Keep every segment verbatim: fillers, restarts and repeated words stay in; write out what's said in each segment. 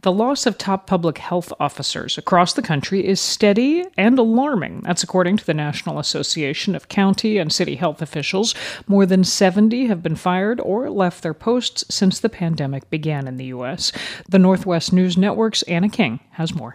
the loss of top public health officers across the country is steady and alarming. That's according to the National Association of County and City Health Officials. More than seventy have been fired or left their posts since the pandemic began in the U S. The Northwest News Network's Anna King has more.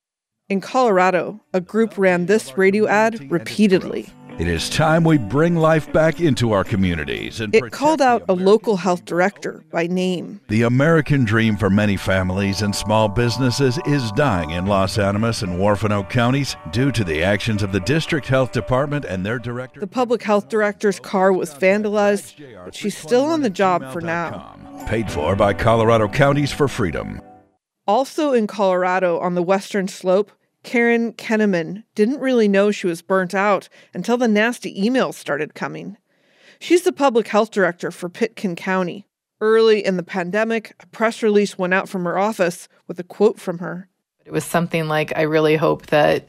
In Colorado, a group ran this radio ad repeatedly. It is time we bring life back into our communities. And it called out a local health director by name. The American dream for many families and small businesses is dying in Los Animas and Warfano counties due to the actions of the district health department and their director. The public health director's car was vandalized, but she's still on the job for now. Paid for by Colorado Counties for Freedom. Also in Colorado on the western slope, Karen Kenneman didn't really know she was burnt out until the nasty emails started coming. She's the public health director for Pitkin County. Early in the pandemic, a press release went out from her office with a quote from her. It was something like, I really hope that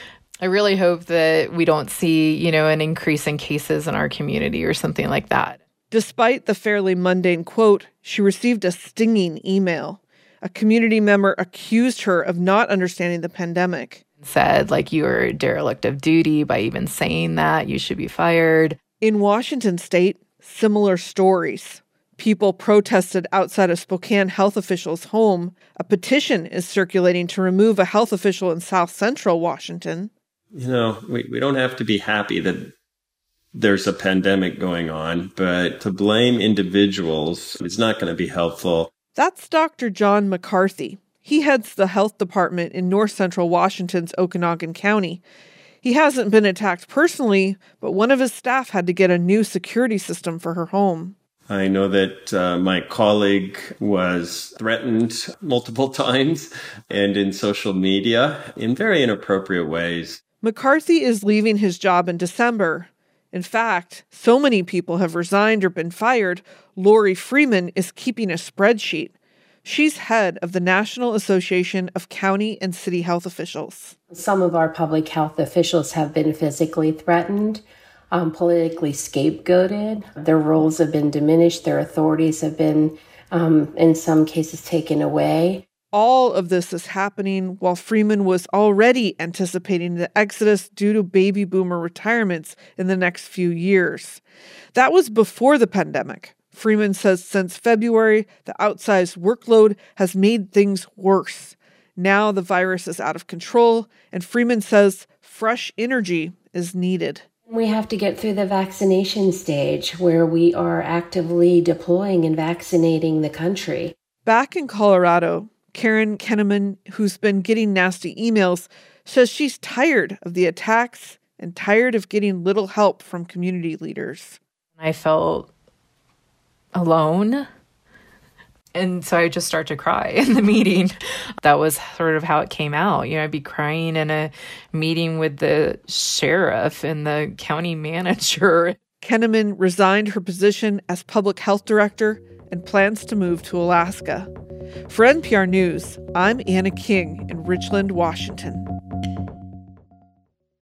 I really hope that we don't see, you know, an increase in cases in our community or something like that. Despite the fairly mundane quote, she received a stinging email. A community member accused her of not understanding the pandemic. Said, like, you are a derelict of duty by even saying that. You should be fired. In Washington state, similar stories. People protested outside of Spokane health officials' home. A petition is circulating to remove a health official in South Central Washington. You know, we, we don't have to be happy that there's a pandemic going on, but to blame individuals is not going to be helpful. That's Doctor John McCarthy. He heads the health department in north central Washington's Okanogan County. He hasn't been attacked personally, but one of his staff had to get a new security system for her home. I know that uh, my colleague was threatened multiple times and in social media in very inappropriate ways. McCarthy is leaving his job in December. In fact, so many people have resigned or been fired, Lori Freeman is keeping a spreadsheet. She's head of the National Association of County and City Health Officials. Some of our public health officials have been physically threatened, um, politically scapegoated. Their roles have been diminished. Their authorities have been, um, in some cases, taken away. All of this is happening while Freeman was already anticipating the exodus due to baby boomer retirements in the next few years. That was before the pandemic. Freeman says since February, the outsized workload has made things worse. Now the virus is out of control, and Freeman says fresh energy is needed. We have to get through the vaccination stage where we are actively deploying and vaccinating the country. Back in Colorado, Karen Kenneman, who's been getting nasty emails, says she's tired of the attacks and tired of getting little help from community leaders. I felt alone. And so I would just start to cry in the meeting. That was sort of how it came out. You know, I'd be crying in a meeting with the sheriff and the county manager. Kenneman resigned her position as public health director and plans to move to Alaska. For N P R News, I'm Anna King in Richland, Washington.